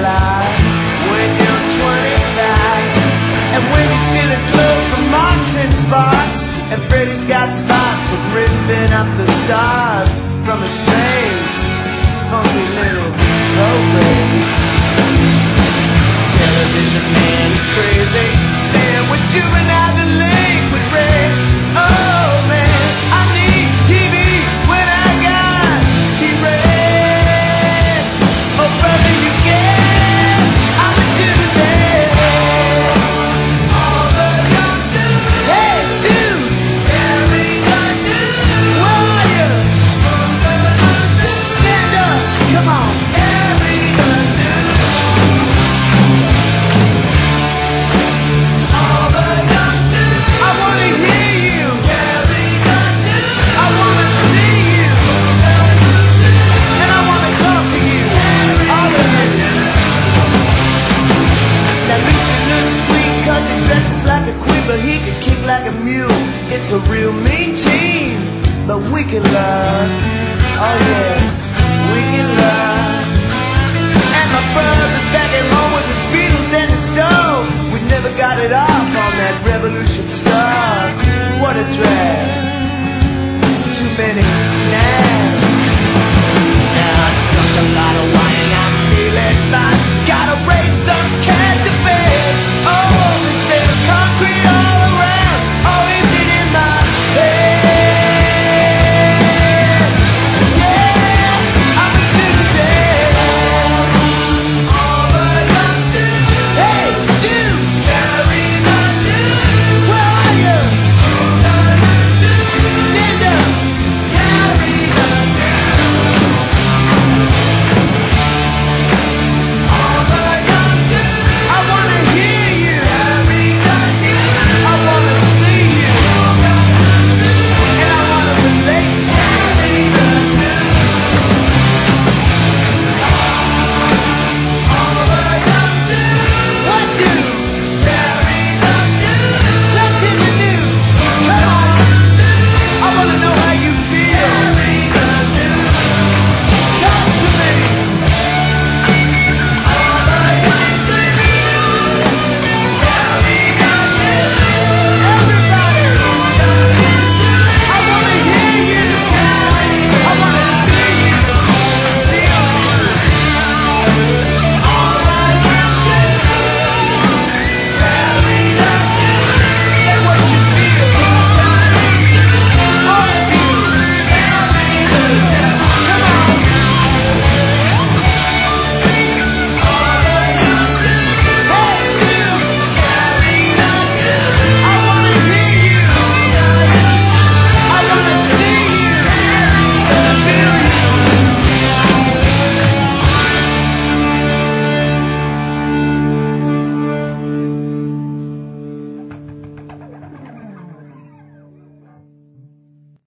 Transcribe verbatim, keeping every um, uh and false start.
life when you're twenty-five. And when you're stealing clothes from Marks and Sparks, and Freddy's got spots for ripping up the stars from his face. Funky little road race. Television man is crazy, saying we're juvenile delinquent race. Oh man, I need T V when I got T-Rex. Oh brother, you get, I'm a juvenile. All the young dudes, hey dudes, every young dude, where are you? Stand up, come on, every young dude. All the young dudes, I wanna hear you. Every young dude, I wanna see you. And I wanna talk to you. All of you. Now Lucy looks sweet cause he dresses like a queen, but he can kick like a mule. It's a real mean team, but we can love. Oh yes, we can love. And my brother's back at home with the Beatles and the Stones. We never got it off on that revolution stuff. What a drag. Too many snags.